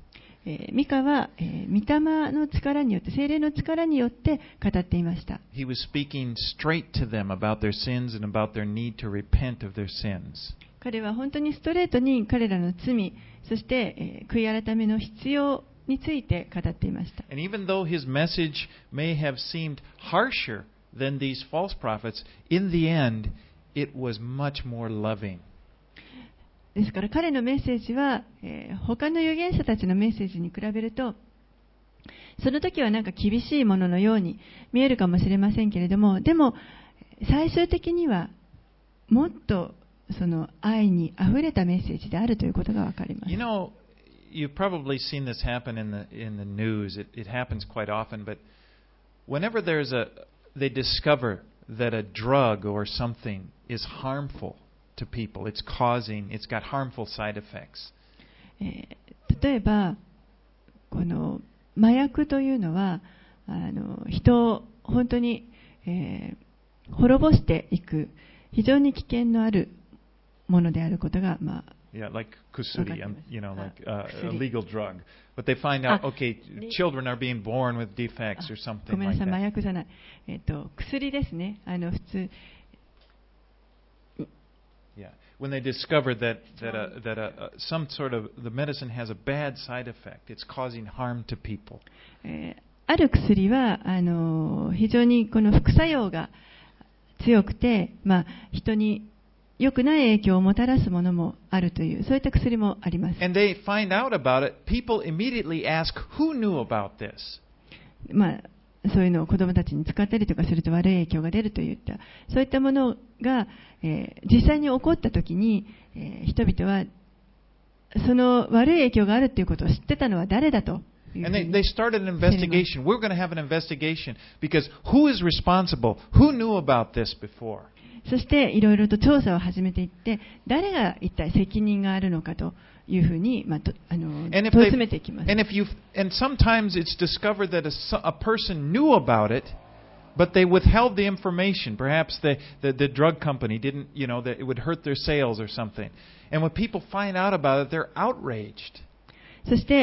ミカは、御霊の力によって、聖霊の力によって語っていました。 He was speaking straight to them about their sins and about their need to repent of their sins. 彼は本当にストレートに彼らの罪、そして、悔い改めの必要について語っていました。 And even though his message may have seemed harsher than these false prophets, in the end, it was much more loving. ですから彼のメッセージは、他の預言者たちのメッセージに比べると、その時はなんか厳しいもののように見えるかもしれませんけれども、でも最終的にはもっとその愛にあふれたメッセージであるということがわかります。 You know, you've probably seen this happen in the news. It happens quite often, but whenever they discover that a drug or something is harmful to people, it's got harmful side effects. 例えばこの麻薬というのは人を本当に、滅ぼしていく非常に危険のあるものであることが、 Yeah, like kusuri, like a legal drug. But they find out, okay, children are being born with defects or something ごめんな like さい、麻 that. 薬じゃない、薬ですね。普通 Yeah, when they discover that some sort of the medicine has a bad side effect, it's causing harm to people. ある薬は非常にこの副作用が強くて、人に良くない影響をもたらすものもあるという、そういった薬もあります。 And they find out about it. People immediately ask, "Who knew about this?" そういうのを子どもたちに使ったりとかすると悪い影響が出るといった、そういったものが、実際に起こったときに、人々はその悪い影響があるということを知ってたのは誰だというふう And に they started an investigation. We're going to have an investigation because who is responsible? Who knew about this before? そしていろいろと調査を始めていって、誰が一体責任があるのかというふうに、問い詰めていきます。 And sometimes it's discovered that a person knew about it, but they withheld the information. Perhaps the drug company didn't, that it would hurt their sales or something. And when people find out about it, they're outraged. そして、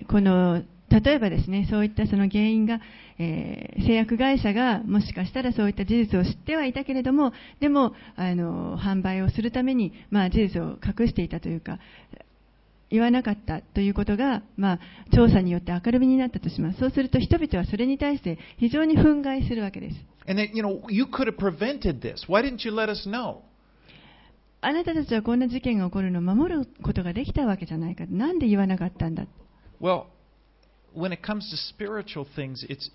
例えばですね、そういったその原因が、製薬会社がもしかしたらそういった事実を知ってはいたけれども、でも販売をするために、事実を隠していたというか、言わなかったということが、調査によって明るみになったとします。そうすると人々はそれに対して非常に憤慨するわけです。 And you could have prevented this. Why didn't you let us know? あなたたちはこんな事件が起こるのを守ることができたわけじゃないか。なんで言わなかったんだ。 Well, when it comes to spiritual things, it's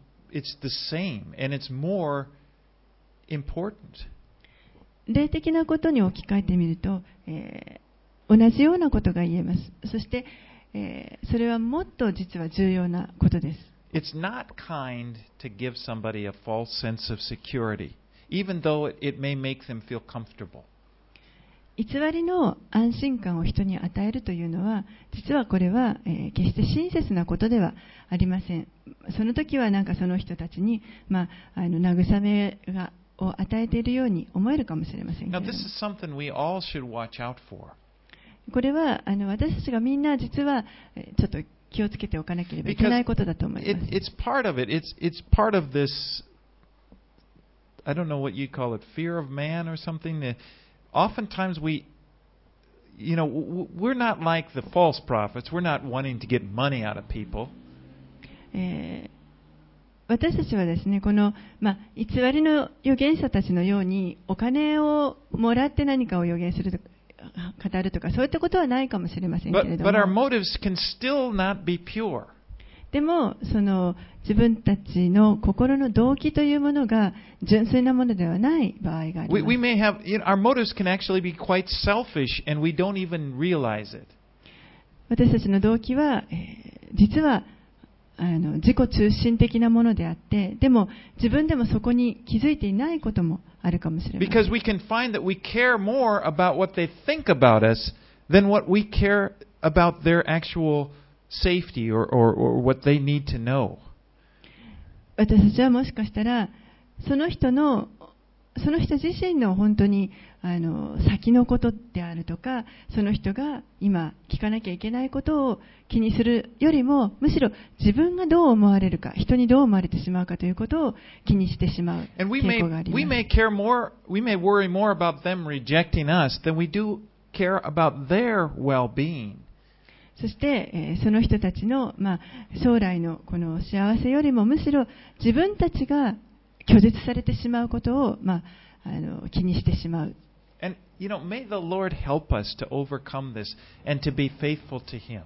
the same, and it's more important. 霊的なことに置き換えてみると、同じようなことが言えます。そして、それはもっと実は重要なことです。 It's not kind to give somebody a false sense of security, even though it may make them feel comfortable. 偽りの安心感を人に与えるというのは、実はこれは、決して親切なことではありません。その時はなんかその人たちに、慰めを与えているように思えるかもしれませんけれども。 Now, this is something we all should watch out for. これは私たちがみんな実はちょっと気をつけておかなければいけないことだと思います。 It's part of it. It's part of this, I don't know what you'd call it, fear of man or something. Oftentimes we're not like the false prophets. We're not wanting to get money out of people. 私たちはですね、この、偽りの預言者たちのようにお金をもらって何かを預言するとか語るとかそういったことはないかもしれませんけれども、 But our motives can still not be pure. でもその自分たちの心の動機というものが純粋なものではない場合があります。 We may have, our motives can actually be quite selfish and we don't even realize it. 私たちの動機は、実は自己中心的なものであって、でも自分でもそこに気づいていないこともあるかもしれません。 Because we can find that we care more about what they think about us than what we care about their actual safety or what they need to know. 私たちはもしかしたらその人のその人自身の本当に先のことであるとか、その人が今聞かなきゃいけないことを気にするよりも、むしろ自分がどう思われるか、人にどう思われてしまうかということを気にしてしまう傾向があります。 we may worry more about them rejecting us than we do care about their well-being. そして、その人たちの、将来のこの幸せよりも、むしろ自分たちが拒絶されてしまうことを、気にしてしまう。 And, may the Lord help us to overcome this and to be faithful to Him.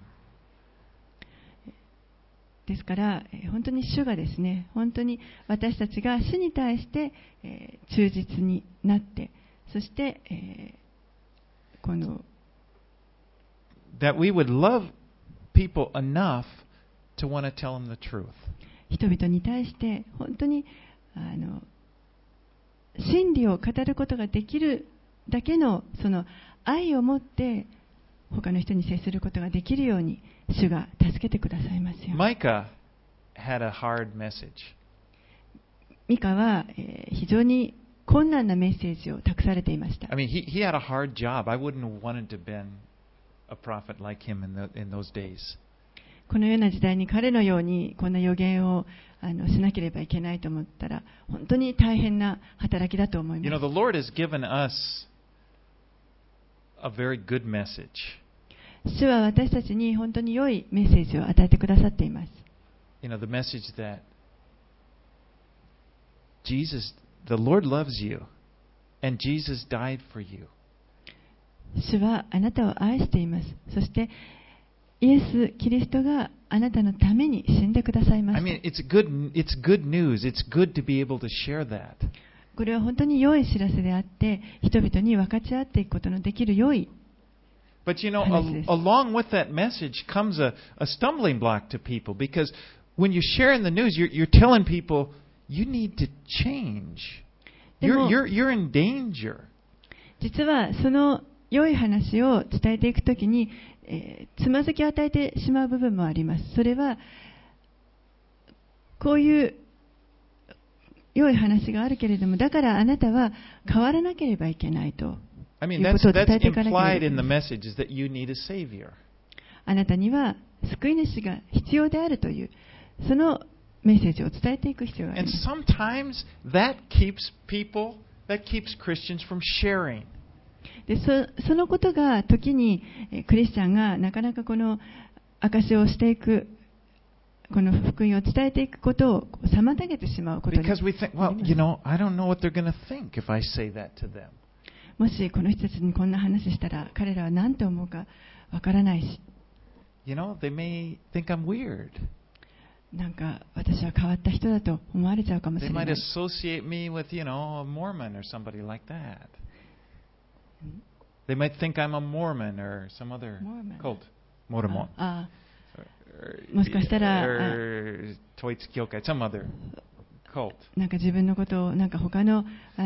ですから、本当に主がですね、本当に私たちが主に対して、忠実になって、そして、この that we would love people enough to want to tell them the truth. 人々に対して本当に真理を語ることができるだけのその愛を持って他の人に接することができるように主が助けてくださいますよ。 Micah had a hard message. ミカは、非常に困難なメッセージを託されていました。 I mean, he had a hard job. I wouldn't have wanted to have been a prophet like him in those days. このような時代に彼のようにこんな予言をしなければいけないと思ったら本当に大変な働きだと思います。 The Lord has given us a very good message. 主は私たちに本当に良いメッセージを与えてくださっています。 The message that the Lord loves you, and Jesus died for you. 主はあなたを愛しています。そしてイエス・キリストがあなたのために死んでくださいました。 it's good news. It's good to be able to share that. これは本当に良い知らせであって、人々に分かち合っていくことのできる良い。 But along with that message comes a stumbling block to people, because when you're sharing the news, you're telling people you need to change. You're in danger. 実はその良い話を伝えていくときに、つまずきを与えてしまう部分もあります。それはこういう良い話があるけれども、だからあなたは変わらなければいけないと。 that's implied in the message is that you need a savior. あなたには救い主が必要であるというそのメッセージを伝えていく必要があります。 And sometimes that keeps Christians from sharing. でそのことが時にクリスチャンがなかなかこの証しをしていく、この福音を伝えていくことを妨げてしまうことになります。 Because we think, I don't know what they're going to think if I say that to them. もしこの人たちにこんな話したら彼らは何て思うかわからないし、 they may think I'm weird. なんか私は変わった人だと思われちゃうかもしれない。 They might associate me with, a Mormon or somebody like that. They might think I'm a Mormon or some other cult. Mormon. もしかしたら統一教会、some other cult. なんか自分のことをなんか他の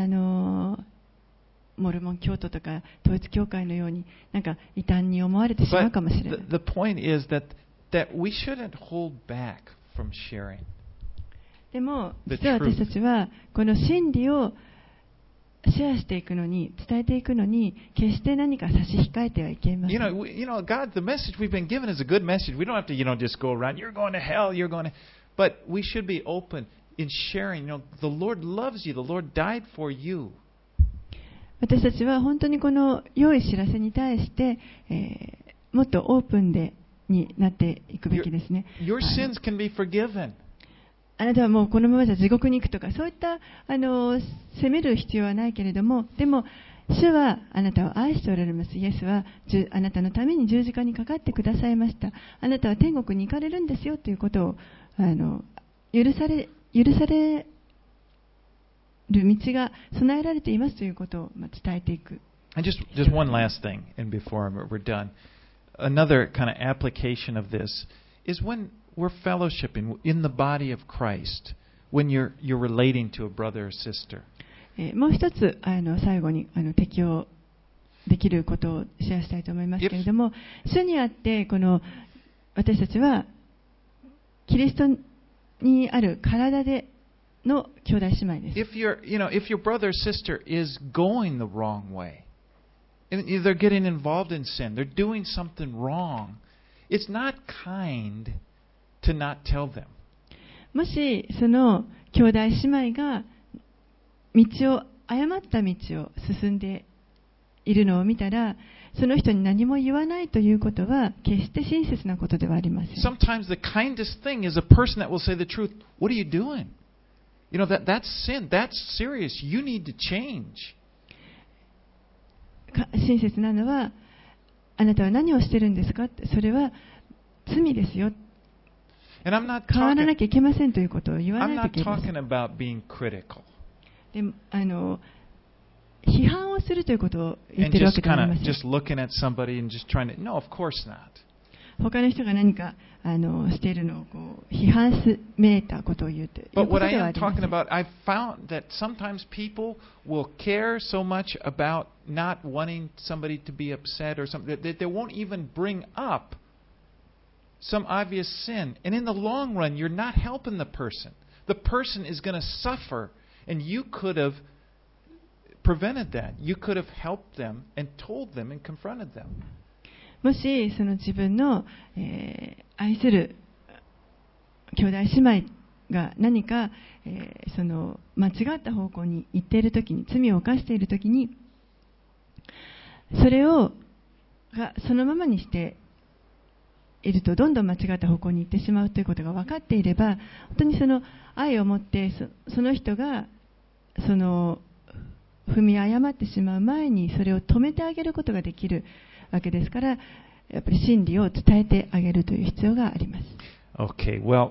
モルモン教徒とか統一教会のようになんか異端に思われてしまうかもしれない。 The point is that we shouldn't hold back from sharing. でも実は私たちはこの真理をシェアしていくのに、伝えていくのに決して何か差し控えてはいけません。 God, the message we've been given is a good message. We don't have to, just go around. You're going to hell. You're going to. But we should be open in sharing. The Lord loves you. The Lord died for you. 私たちは本当にこの良い知らせに対して、もっとオープンになっていくべきですね。 Your sins can be forgiven. あなたはもうこのままじゃ地獄に行くとか、そういった責める必要はないけれども、でも主はあなたを愛しておられます。イエスはあなたのために十字架にかかってくださいました。あなたは天国に行かれるんですよということを許される道が備えられていますということを伝えていく。 And just one last thing, and before we're done, another kind of application of this is when we're fellowshipping in the body of Christ, when you're relating to a brother or sister. もう一つ最後に適用できることをシェアしたいと思いますけれども、主にあってこの私たちはキリストにある体での兄弟姉妹です。 If your brother or sister is going the wrong way, and they're getting involved in sin, they're doing something wrong, it's not kind to not tell them. もしその兄弟姉妹が誤った道を進んでいるのを見たら、その人に何も言わないということは決して親切なことではありません。 Sometimes the kindest thing is a person that will say the truth. What are you doing? That's sin. That's serious. You need to change. 親切なのは、あなたは何をしてるんですかって、それは罪ですよ。変わらなきゃいけませんということを言わないといけません。で批判をするということを言ってるわけではありません。他の人が何かしているのを批判めいたことを言うということではありません。 But what I am talking about, I've found that sometimes people will care so much about not wanting somebody to be upset or something that they won't even bring up some obvious sin. And in the long run, you're not helping the person. The person is going to suffer, and you could have prevented that. You could have helped them and told them and confronted them. もしその自分の、愛する兄弟姉妹が何か、その間違った方向に行っているときに、罪を犯しているときに、それがそのままにしているとどんどん間違った方向に行ってしまうということが分かっていれば、本当にその愛を持ってその人がその踏み誤ってしまう前にそれを止めてあげることができるわけですから、やっぱり真理を伝えてあげるという必要があります。 Okay, well,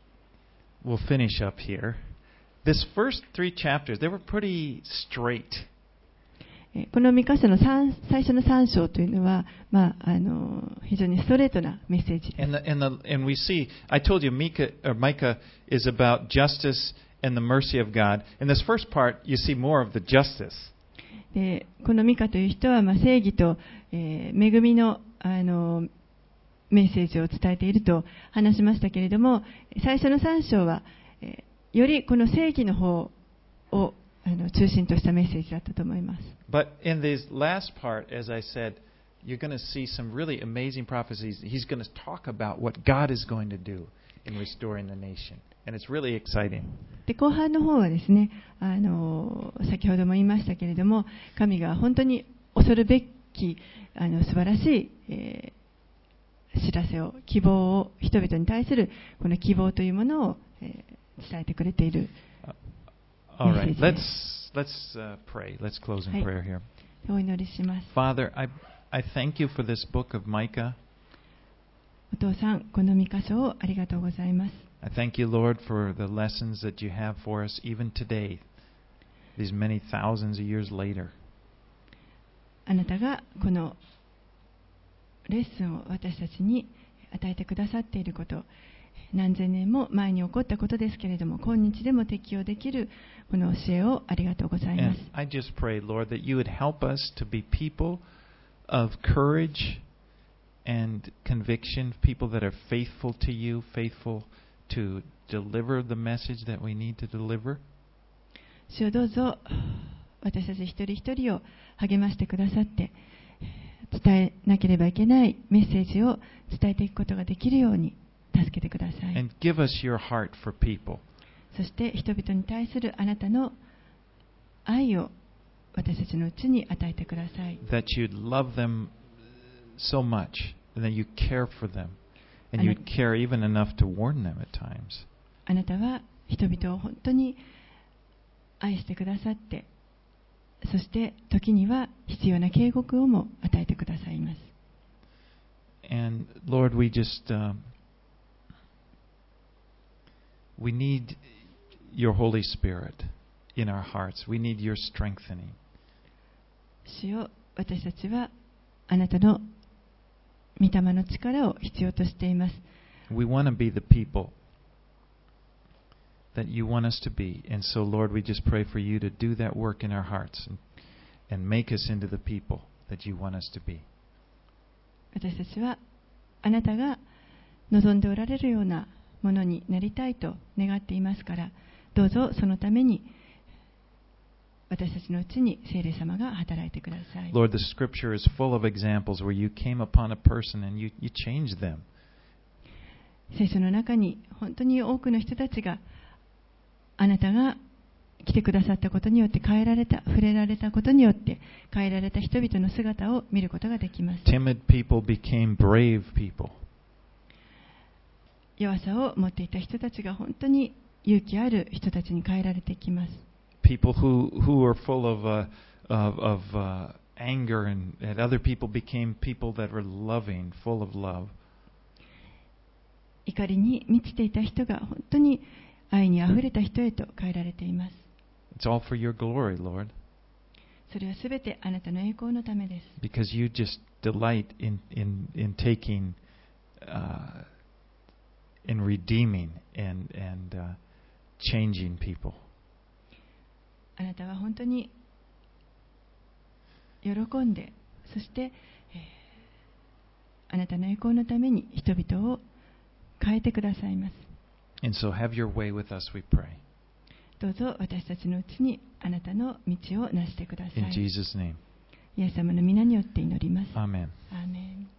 we'll finish up here. This first 3 chapters, they were pretty straight. この3箇所の最初の3章というのは、非常にストレートなメッセージです。 And we see, I told you, Micah is about justice and the mercy of God. In this first part, you see more of the justice. でこのミカという人は、正義と、恵みの、メッセージを伝えていると話しましたけれども、最初の3章は、よりこの正義の方を中心としたメッセージだったと思います。 But in this last part, as I said, you're going to see some really amazing prophecies. He's going to talk about what God is going to do in restoring the nation. And it's really exciting. で後半の方はですね、先ほども言いましたけれども、神が本当に恐るべき素晴らしい、知らせを、希望を、人々に対するこの希望というものを、伝えてくれている。 All right, let's pray. Let's close in prayer here. お祈りします。 Father, I thank you for this book of Micah. お父さん、この御箇所をありがとうございます。 I thank you, Lord, for the lessons that you have for us even today, these many thousands of years later. あなたがこのレッスンを私たちに与えてくださっていること、何千年も前に起こったことですけれども、今日でも適用できるこの教えをありがとうございます。 And I just pray, Lord, that you would help us to be people of courage and conviction, people that are faithful to you, faithful to deliver the message that we need to deliver. 主よどうぞ私たち一人一人を励ましてくださって、伝えなければいけないメッセージを伝えていくことができるように助けてください。 And give us your heart for people. そして人々に対するあなたの愛を私たちのうちに与えてください。 That you'd love them so much, and that you care for them, and you'd care even enough to warn them at times. あなたは人々を本当に愛してくださって、そして時には必要な警告をも与えてくださいます。 And Lord, we need your Holy Spirit in our hearts. We need your strengthening. 主よ、私たちはあなたの御霊の力を必要としています。 We want to be the people that you want us to be. And so, Lord, we just pray for you to do that work in our hearts and make us into the people that you want us to be. 私たちはあなたが望んでおられるようなものになりたいと願っていますから、 どうぞそのために私たちのうちに聖霊様が働いてください。 Lord, the scripture is full of examples where you came upon a person and you changed them. 聖書の中に本当に多くの人たちがあなたが来てくださったことによって変えられた、触れられたことによって変えられた人々の姿を見ることができます。 Timid people became brave people. 弱さを持っていた人たちが本当に勇気ある人たちに変えられていきます。 People who were full of anger and other people became people that were loving, full of love. 怒りに満ちていた人が本当に愛にあふれた人へと変えられています。 It's all for your glory, Lord, それはすべてあなたの栄光のためです。 because you just delight in taking, in redeeming and changing people. あなたは本当に喜んで、そして、あなたの栄光のために人々を変えてくださいます。 And so have your way with us, we pray. どうぞ私たちのうちにあなたの道をなしてください。 In Jesus' name. イエス様の皆によって祈ります。 Amen. アーメン。